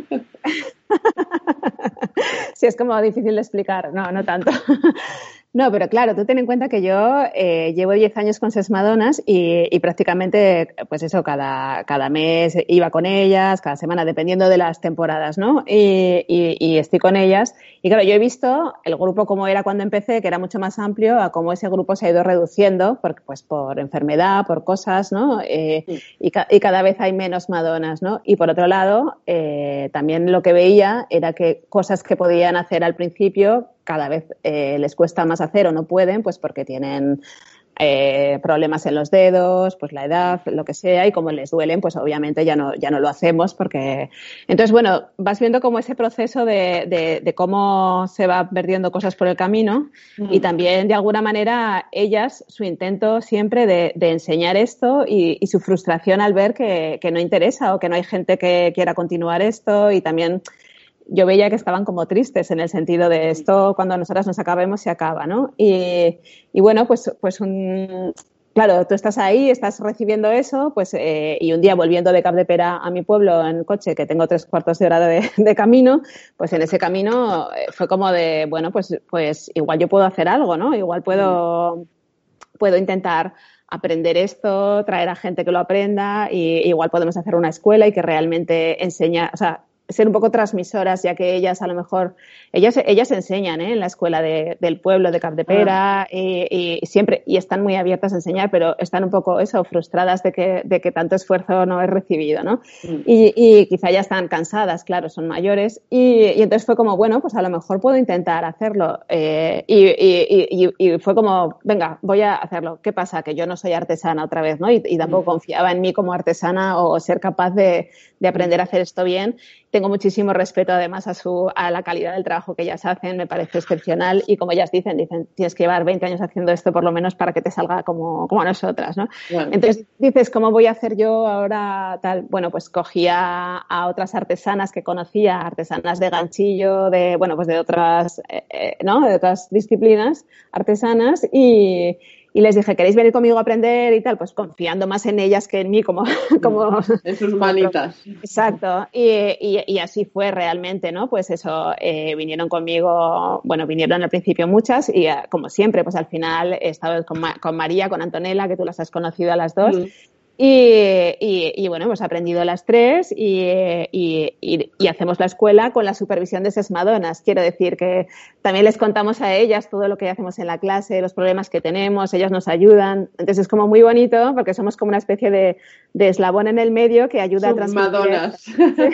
B: sí, es como difícil de explicar, no, no tanto. No, pero claro, tú ten en cuenta que yo eh, llevo diez años con Ses Madonas y, y prácticamente, pues eso, cada, cada mes iba con ellas, cada semana, dependiendo de las temporadas, ¿no? Y, y, y estoy con ellas. Y claro, yo he visto el grupo como era cuando empecé, que era mucho más amplio, a cómo ese grupo se ha ido reduciendo, por, pues por enfermedad, por cosas, ¿no? Eh, y, ca y cada vez hay menos Madonas, ¿no? Y por otro lado, eh, también lo que veía era que cosas que podían hacer al principio cada vez eh, les cuesta más hacer o no pueden, pues porque tienen eh, problemas en los dedos, pues la edad, lo que sea, y como les duelen, pues obviamente ya no, ya no lo hacemos porque... Entonces, bueno, vas viendo como ese proceso de, de, de cómo se va perdiendo cosas por el camino y también, de alguna manera, ellas, su intento siempre de, de enseñar esto y, y su frustración al ver que, que no interesa o que no hay gente que quiera continuar esto y también yo veía que estaban como tristes en el sentido de esto cuando nosotras nos acabemos se acaba, ¿no? Y, y bueno, pues, pues un, claro, tú estás ahí, estás recibiendo eso, pues eh, y un día volviendo de Capdepera a mi pueblo en coche, que tengo tres cuartos de hora de, de camino, pues en ese camino fue como de, bueno, pues, pues igual yo puedo hacer algo, ¿no? Igual puedo, puedo intentar aprender esto, traer a gente que lo aprenda y igual podemos hacer una escuela y que realmente enseña, o sea, ser un poco transmisoras, ya que ellas a lo mejor, ellas, ellas enseñan, ¿eh? En la escuela de, del pueblo de Capdepera, ah. y, y siempre, y están muy abiertas a enseñar, pero están un poco eso, frustradas de que, de que tanto esfuerzo no es recibido, ¿no? Mm. Y, y quizá ya están cansadas, claro, son mayores, y, y entonces fue como, bueno, pues a lo mejor puedo intentar hacerlo, eh, y, y, y, y fue como, venga, voy a hacerlo. ¿Qué pasa? Que yo no soy artesana otra vez, ¿no? Y, y tampoco mm. confiaba en mí como artesana o ser capaz de, de aprender mm. a hacer esto bien. Tengo muchísimo respeto además a su a la calidad del trabajo que ellas hacen, me parece excepcional y como ellas dicen, dicen tienes que llevar veinte años haciendo esto por lo menos para que te salga como, como a nosotras, ¿no? Bueno. Entonces dices, ¿cómo voy a hacer yo ahora tal? Bueno, pues cogía a, a otras artesanas que conocía, artesanas de ganchillo, de, bueno, pues de otras, eh, ¿no? De otras disciplinas artesanas y Y les dije, ¿queréis venir conmigo a aprender y tal? Pues confiando más en ellas que en mí, como... como
A: en sus manitas.
B: Exacto. Y, y, y así fue realmente, ¿no? Pues eso, eh, vinieron conmigo, bueno, vinieron al principio muchas y eh, como siempre, pues al final he estado con, Ma- con María, con Antonella, que tú las has conocido a las dos. Mm. Y, y, y bueno, hemos aprendido las tres y, y, y, y hacemos la escuela con la supervisión de esas Madonas. Quiero decir que también les contamos a ellas todo lo que hacemos en la clase, los problemas que tenemos, ellas nos ayudan. Entonces es como muy bonito porque somos como una especie de, de eslabón en el medio que ayuda a transmitir.
A: Madonas.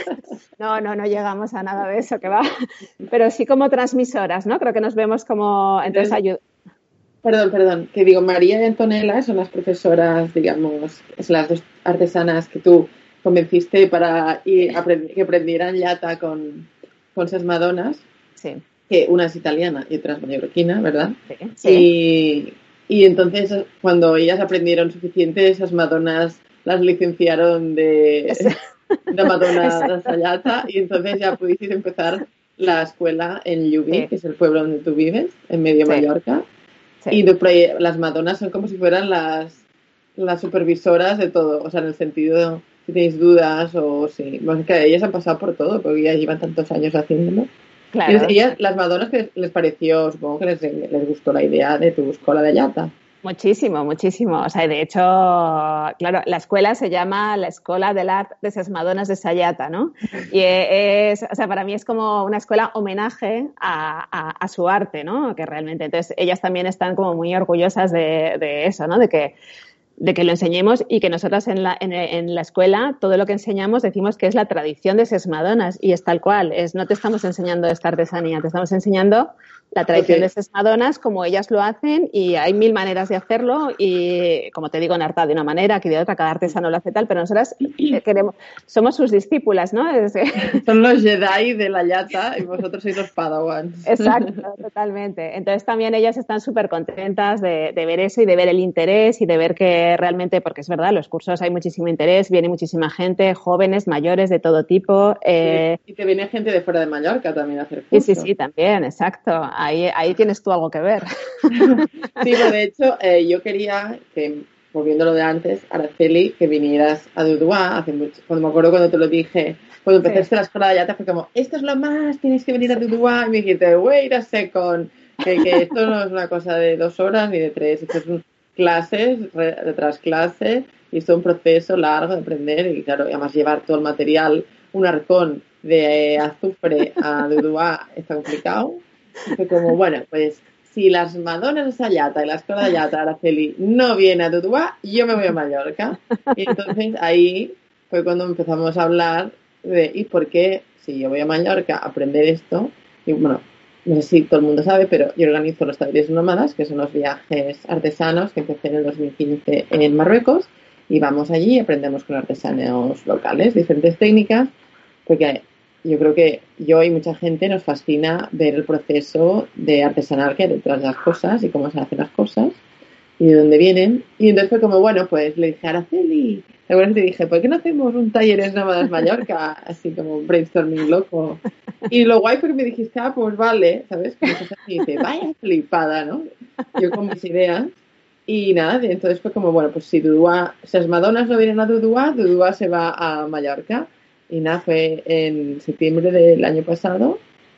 B: No, no, no llegamos a nada de eso, que va. Pero sí como transmisoras, ¿no? Creo que nos vemos como... Entonces ayuda.
A: Perdón, perdón, que digo, María y Antonella son las profesoras, digamos, son las dos artesanas que tú convenciste para ir aprend- que aprendieran llata con, con esas Madonas.
B: Sí.
A: Que una es italiana y otra es mallorquina, ¿verdad?
B: Sí, sí.
A: Y, y entonces, cuando ellas aprendieron suficiente, esas Madonas las licenciaron de, de Madonna de Sayata y entonces ya pudisteis empezar la escuela en Llubí, sí. que es el pueblo donde tú vives, en medio sí. Mallorca. Sí. Y de, las Madonas son como si fueran las, las supervisoras de todo, o sea, en el sentido, si tenéis dudas o si... Bueno, que ellas han pasado por todo, porque ya llevan tantos años haciéndolo. Claro. Y ellas, las Madonas, que les pareció, supongo que les, les gustó la idea de tu escuela de llata.
B: Muchísimo, muchísimo. O sea, de hecho, claro, la escuela se llama la Escuela del Art de ses Madones de Sayata, ¿no? Y es, o sea, para mí es como una escuela homenaje a, a, a su arte, ¿no? Que realmente, entonces, ellas también están como muy orgullosas de, de eso, ¿no? De que de que lo enseñemos y que nosotras en la, en, en la escuela todo lo que enseñamos decimos que es la tradición de ses Madonas y es tal cual, es, no te estamos enseñando esta artesanía, te estamos enseñando la tradición okay. de ses Madonas como ellas lo hacen y hay mil maneras de hacerlo y como te digo, en Arta de una manera, que de otra, cada artesano lo hace tal, pero nosotras queremos, somos sus discípulas, ¿no? Es,
A: son los Jedi de la llata y vosotros sois los Padawans.
B: Exacto, totalmente. Entonces también ellas están súper contentas de, de ver eso y de ver el interés y de ver que realmente, porque es verdad, los cursos hay muchísimo interés, viene muchísima gente, jóvenes, mayores, de todo tipo. Eh...
A: Y te viene gente de fuera de Mallorca también a hacer cursos.
B: Sí, sí, sí, también, exacto. Ahí, ahí tienes tú algo que ver.
A: Sí, pero de hecho eh, yo quería que, volviendo a lo de antes, Araceli, que vinieras a Duduá, hace mucho, cuando me acuerdo cuando te lo dije, cuando empezaste sí. la escuela de llata fue como, esto es lo más, tienes que venir a Duduá, y me dijiste, wait a second, que, que esto no es una cosa de dos horas ni de tres, esto es un clases tras clases y es un proceso largo de aprender y claro, además llevar todo el material, un arcón de azufre a Duduá está complicado. Y fue como, bueno, pues si las Madonas de Sayata y la escuela de llata Araceli no viene a Duduá, yo me voy a Mallorca. Y entonces ahí fue cuando empezamos a hablar de ¿y por qué si yo voy a Mallorca a aprender esto? Y bueno, no sé si todo el mundo sabe, pero yo organizo los talleres nómadas, que son los viajes artesanos que empecé en el dos mil quince en Marruecos, y vamos allí y aprendemos con artesanos locales, diferentes técnicas, porque yo creo que yo y mucha gente nos fascina ver el proceso de artesanal que hay detrás de las cosas y cómo se hacen las cosas y de dónde vienen. Y entonces fue como, bueno, pues le dije a Araceli, ¿te acuerdas que te dije, ¿por qué no hacemos un talleres nómadas Mallorca? Así como un brainstorming loco. Y lo guay fue que me dijiste, ah, pues vale, ¿sabes? Y dice, vaya flipada, ¿no? Yo con mis ideas. Y nada, entonces fue como, bueno, pues si Duduá, si las Madonas no vienen a Duduá, Duduá se va a Mallorca. Y nada, fue en septiembre del año pasado.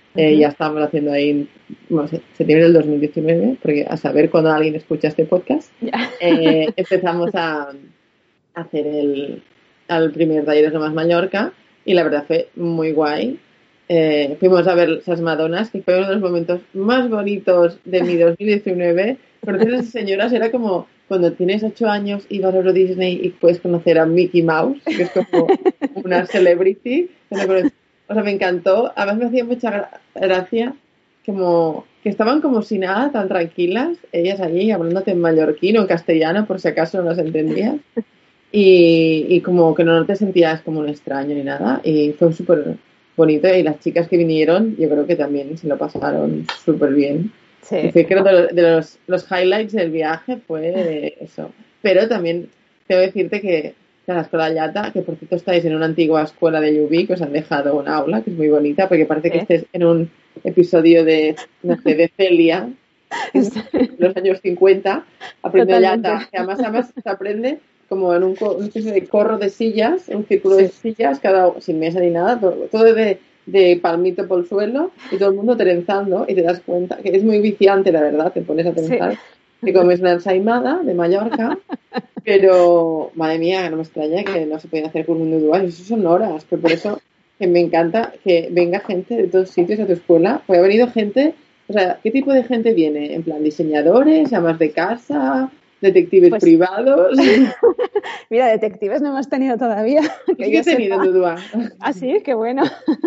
A: Eh, ya estábamos haciendo ahí, bueno, septiembre del dos mil diecinueve, porque a saber cuando alguien escucha este podcast, eh, empezamos a, a hacer el, el primer Talleres Nomadas Mallorca y la verdad fue muy guay. Eh, fuimos a ver esas Madonas, que fue uno de los momentos más bonitos de mi dos mil diecinueve. Conocer a esas señoras era como cuando tienes ocho años y vas a Euro Disney y puedes conocer a Mickey Mouse, que es como una celebrity. O sea, me encantó. Además me hacía mucha gra- gracia como que estaban como si nada, tan tranquilas, ellas allí hablándote en mallorquín o en castellano, por si acaso no las entendías. Y, y como que no te sentías como un extraño ni nada. Y fue súper bonito. Y las chicas que vinieron, yo creo que también se lo pasaron súper bien.
B: Sí.
A: Y fue, creo, de, de los, los highlights del viaje fue eso. Pero también tengo que decirte que la escuela Llata, que por cierto estáis en una antigua escuela de Llubí, que os han dejado un aula, que es muy bonita, porque parece
B: Sí.
A: que estés en un episodio de, no sé, de Celia, en los años cincuenta, aprendiendo Llata. Que además, además se aprende como en un, una especie de corro de sillas, un círculo sí. de sillas, cada sin mesa ni nada, todo, todo de, de palmito por el suelo y todo el mundo trenzando y te das cuenta que es muy viciante, la verdad, te pones a pensar. Sí. Que comes una ensaimada de Mallorca, pero madre mía, no me extraña que no se pueden hacer con un nudo. Eso son horas, pero por eso que me encanta que venga gente de todos sitios a tu escuela. Pues ha venido gente, o sea, ¿qué tipo de gente viene? En plan, diseñadores, amas de casa, detectives pues, privados.
B: Mira, detectives no hemos tenido todavía.
A: Que sí que he tenido en Dudua.
B: Ah, sí, qué bueno.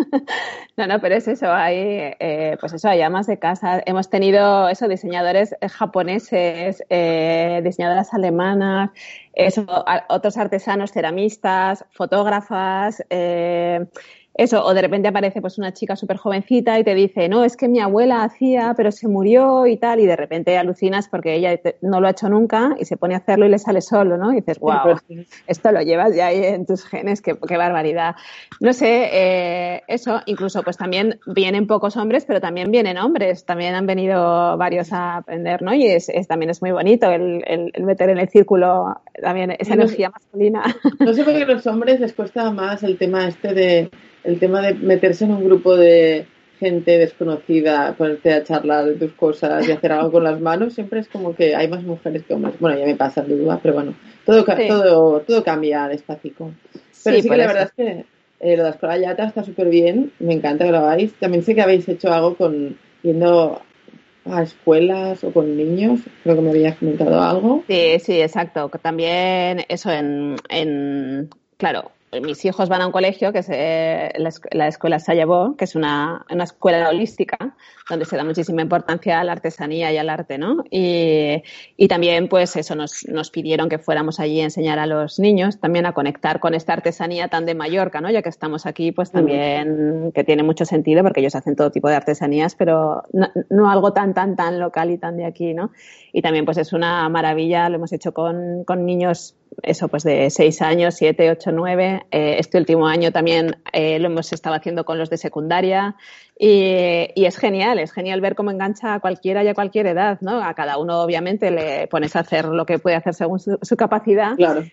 B: No, no, pero es eso, hay, eh, pues eso, hay amas de casa. Hemos tenido eso, diseñadores japoneses, eh, diseñadoras alemanas, eso, a, otros artesanos, ceramistas, fotógrafas, eh, eso, o de repente aparece pues una chica súper jovencita y te dice, no, es que mi abuela hacía, pero se murió y tal, y de repente alucinas porque ella te, no lo ha hecho nunca y se pone a hacerlo y le sale solo, ¿no? Y dices, wow, esto lo llevas ya ahí en tus genes, qué, qué barbaridad. No sé, eh, eso, incluso pues también vienen pocos hombres, pero también vienen hombres, también han venido varios a aprender, ¿no? Y es, es también es muy bonito el, el, el meter en el círculo también esa no, energía masculina.
A: No sé por qué a los hombres les cuesta más el tema este de el tema de meterse en un grupo de gente desconocida, ponerte a charlar de tus cosas y hacer algo con las manos, siempre es como que hay más mujeres que hombres. Bueno, ya me pasa de duda, pero bueno, todo, sí. todo, todo cambia despacito. Pero sí, sí que la eso. verdad es que eh, lo de la escuela Llata está súper bien, me encanta que lo hagáis. También sé que habéis hecho algo con yendo a escuelas o con niños, creo que me habías comentado algo.
B: Sí, sí, exacto. También eso en, en claro, mis hijos van a un colegio que es eh, la, la escuela Sayabó, que es una, una escuela holística donde se da muchísima importancia a la artesanía y al arte, ¿no? Y, y también, pues eso, nos, nos pidieron que fuéramos allí a enseñar a los niños también a conectar con esta artesanía tan de Mallorca, ¿no? Ya que estamos aquí, pues también, que tiene mucho sentido porque ellos hacen todo tipo de artesanías, pero no, no algo tan, tan, tan local y tan de aquí, ¿no? Y también, pues es una maravilla, lo hemos hecho con, con niños, eso, pues de seis años, siete, ocho, nueve. Eh, este último año también eh, lo hemos estado haciendo con los de secundaria y, y es genial, es genial ver cómo engancha a cualquiera y a cualquier edad, ¿no? A cada uno obviamente le pones a hacer lo que puede hacer según su, su capacidad.
A: Claro.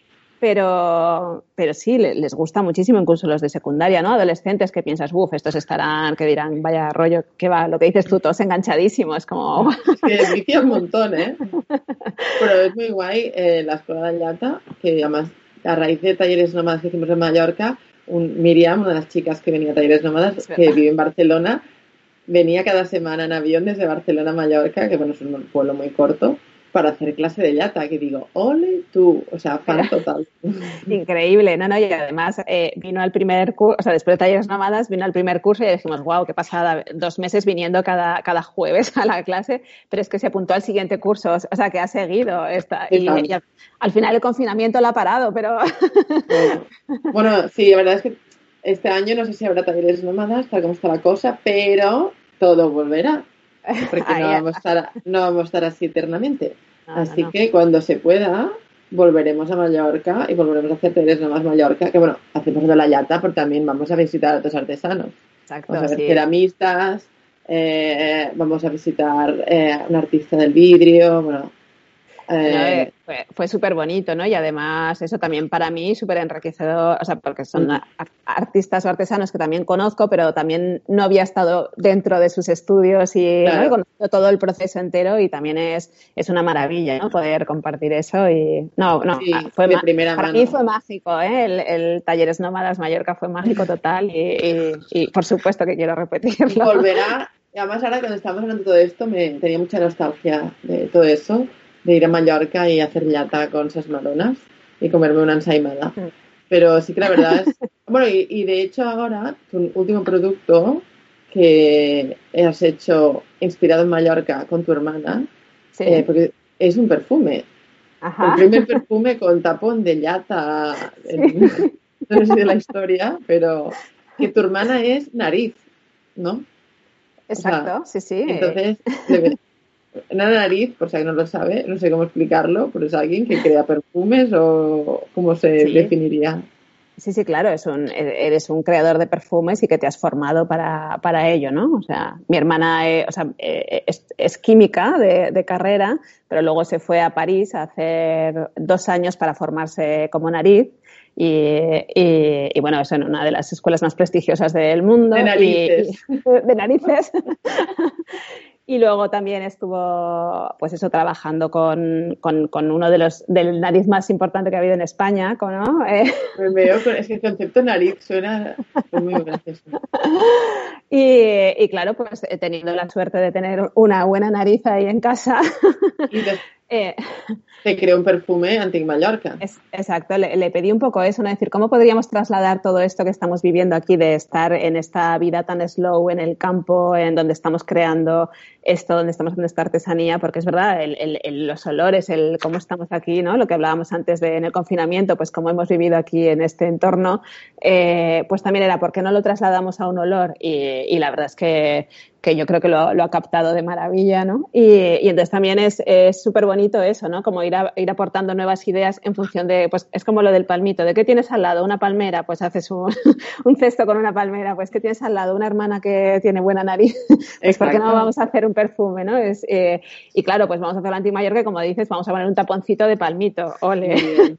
B: Pero, pero sí, les gusta muchísimo, incluso los de secundaria, ¿no? Adolescentes que piensas, uff, estos estarán, que dirán, vaya rollo, que va, lo que dices tú, todos enganchadísimos, como...
A: Es que vicia un montón, ¿eh? Pero es muy guay eh, la escuela de Llata, que además a raíz de talleres nómadas que hicimos en Mallorca, un, Miriam, una de las chicas que venía a talleres nómadas, que vive en Barcelona, venía cada semana en avión desde Barcelona a Mallorca, que bueno, es un pueblo muy corto, para hacer clase de Llata, que digo, ole tú, o sea, fan total.
B: Increíble, no, no, y además eh, vino al primer curso, o sea, después de talleres nómadas, vino al primer curso y dijimos, wow, qué pasada, dos meses viniendo cada, cada jueves a la clase, pero es que se apuntó al siguiente curso, o sea, que ha seguido esta, y, y al, al final el confinamiento la ha parado, pero...
A: Bueno, bueno, sí, la verdad es que este año no sé si habrá talleres nómadas, tal como está la cosa, pero todo volverá. Porque no vamos, a estar, no vamos a estar así eternamente. No, así no, no. que cuando se pueda, volveremos a Mallorca y volveremos a hacer talleres nomás Mallorca, que bueno, hacemos de la Llata, pero también vamos a visitar a otros artesanos.
B: Exacto,
A: vamos a ver
B: sí.
A: ceramistas, eh, vamos a visitar eh, un artista del vidrio, bueno, Eh,
B: no, fue fue súper bonito, ¿no? Y además eso también para mí súper enriquecedor, o sea, porque son
A: mm,
B: a- artistas o artesanos que también conozco, pero también no había estado dentro de sus estudios y, ¿no? Y
A: claro,
B: conozco todo el proceso entero y también es, es una maravilla, ¿no? Poder compartir eso y no, no,
A: sí,
B: fue
A: de
B: ma-
A: primera
B: para mí
A: mano.
B: fue mágico, ¿eh? El, el Talleres Nómadas Mallorca fue mágico total y, y, y por supuesto que quiero repetirlo.
A: Volverá, y además ahora cuando estamos hablando de todo esto, me tenía mucha nostalgia de todo eso, de ir a Mallorca y hacer llata con esas madonas y comerme una ensaimada. Pero sí que la verdad es... Bueno, y, y de hecho ahora, tu último producto que has hecho inspirado en Mallorca con tu hermana, eh,
B: Sí,
A: porque es un perfume. El
B: ajá,
A: primer perfume con tapón de llata, en,
B: sí,
A: no sé si de la historia, pero que tu hermana es nariz, ¿no? O sea,
B: exacto, sí, sí.
A: entonces, le- una nariz, por si alguien no lo sabe, no sé cómo explicarlo, pero es alguien que crea perfumes o cómo se
B: Sí,
A: definiría.
B: sí, sí, claro, es un, e- eres un creador de perfumes y que te has formado para, para ello, ¿no? O sea, mi hermana eh, o sea, eh, es, es química de, de carrera, pero luego se fue a París a hacer dos años para formarse como nariz y, y, y, bueno, eso en una de las escuelas más prestigiosas del
A: De
B: mundo y, y
A: narices.
B: de narices. Y luego también estuvo, pues eso, trabajando con, con, con uno de los, del nariz más importante que ha habido en España, ¿no? Eh,
A: Me veo con, es que el concepto nariz suena pues, muy gracioso.
B: y, y, claro, pues he tenido la suerte de tener una buena nariz ahí en casa.
A: Y te,
B: eh,
A: te creó un perfume Antic Mallorca.
B: Es, exacto, le, le, pedí un poco eso, ¿no? Es decir, ¿cómo podríamos trasladar todo esto que estamos viviendo aquí de estar en esta vida tan slow en el campo, en donde estamos creando esto, donde estamos haciendo esta artesanía? Porque es verdad, el, el, el, los olores, el cómo estamos aquí, ¿no? Lo que hablábamos antes de en el confinamiento, pues cómo hemos vivido aquí en este entorno, eh, pues también era, ¿por qué no lo trasladamos a un olor? Y, y la verdad es que que yo creo que lo, lo ha captado de maravilla, ¿no? Y, y entonces también es súper bonito eso, ¿no? Como ir, a, ir aportando nuevas ideas en función de, pues es como lo del palmito, ¿de qué tienes al lado? Una palmera, pues haces un, un cesto con una palmera, pues ¿qué tienes al lado? Una hermana que tiene buena nariz, pues ¿por qué no
A: Exacto.
B: vamos a hacer un perfume, ¿no? Es, eh, y claro, pues vamos a hacer la Antic Mallorca, que como dices, vamos a poner un taponcito de palmito, ole.
A: Muy bien.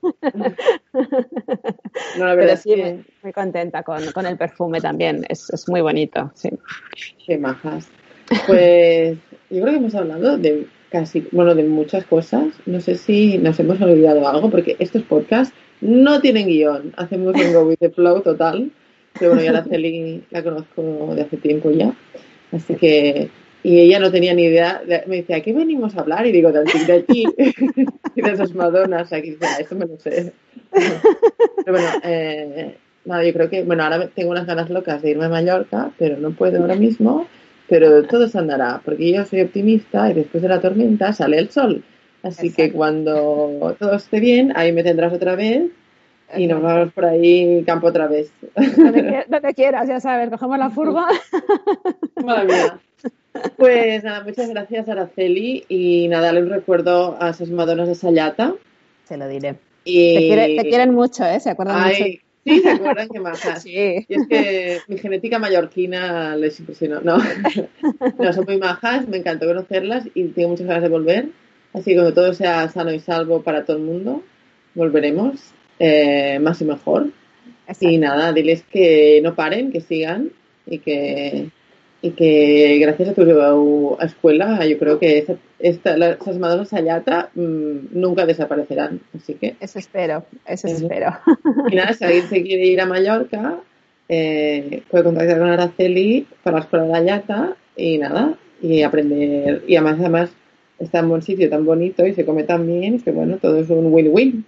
A: No, la verdad
B: Pero
A: es
B: sí, muy,
A: que
B: muy contenta con, con el perfume también, es, es muy bonito, sí.
A: qué majas. Pues yo creo que hemos hablado de casi, bueno, de muchas cosas. No sé si nos hemos olvidado algo, porque estos podcasts no tienen guión. Hacemos un go with the flow total. Pero bueno, ya la Celi la conozco de hace tiempo ya. Así que, y ella no tenía ni idea. Me decía, ¿a qué venimos a hablar? Y digo, del tic de ti y de esas Madonas. Aquí dice, ah, esto me lo sé. Pero bueno, eh, nada, yo creo que, bueno, ahora tengo unas ganas locas de irme a Mallorca, pero no puedo ahora mismo. Pero todo se andará, porque yo soy optimista y después de la tormenta sale el sol. Así
B: Exacto.
A: que cuando todo esté bien, ahí me tendrás otra vez y nos
B: Exacto.
A: vamos por ahí campo otra vez.
B: Donde, donde quieras, ya sabes, cogemos la furgo.
A: Madre mía. Pues nada, muchas gracias, Araceli. Y nada, le recuerdo a esas Madonas de Sayata.
B: Se lo diré. Te, quiere, te
A: Y.
B: quieren mucho, ¿eh? Se acuerdan mucho.
A: Ay, sí, ¿se acuerdan? Qué majas.
B: Sí.
A: Y es que mi genética mallorquina les impresionó. No, no, son muy majas, me encantó conocerlas y tengo muchas ganas de volver. Así que cuando todo sea sano y salvo para todo el mundo, volveremos eh, más y mejor. Y
B: Exacto.
A: nada, diles que no paren, que sigan y que y que gracias a tu escuela yo creo que esta, esta, las, esas Madonas Sayata mmm, nunca desaparecerán. Así que
B: Eso espero, eso
A: eso.
B: espero.
A: Y nada, si alguien se quiere ir a Mallorca, eh, puede contactar con Araceli para la escuela de la Llata y nada, y aprender. Y además, además está en buen sitio, tan bonito y se come tan bien que bueno, todo es un win-win.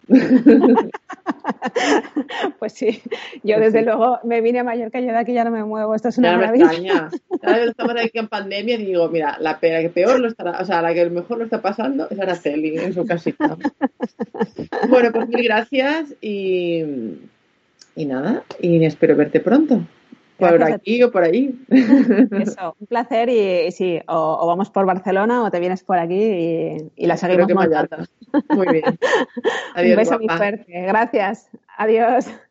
B: Pues sí, yo
A: Pues
B: desde
A: sí.
B: luego me vine a Mallorca y yo de aquí ya no me muevo. Esto es una
A: Ya no me
B: maravilla.
A: extraña. Cada vez que estamos aquí en pandemia digo, mira, la pena que peor lo estará, o sea, la que mejor lo está pasando es Araceli en su casita. Bueno, pues mil gracias y, y nada, y espero verte pronto. Por
B: Gracias a
A: aquí
B: ti.
A: o por ahí.
B: Eso, un placer y, y sí, o, o vamos por Barcelona o te vienes por aquí y, y la
A: Espero
B: seguimos
A: que
B: montando.
A: Mallorca. Muy bien.
B: Un
A: Adiós,
B: beso muy
A: guapa.
B: fuerte. Gracias. Adiós.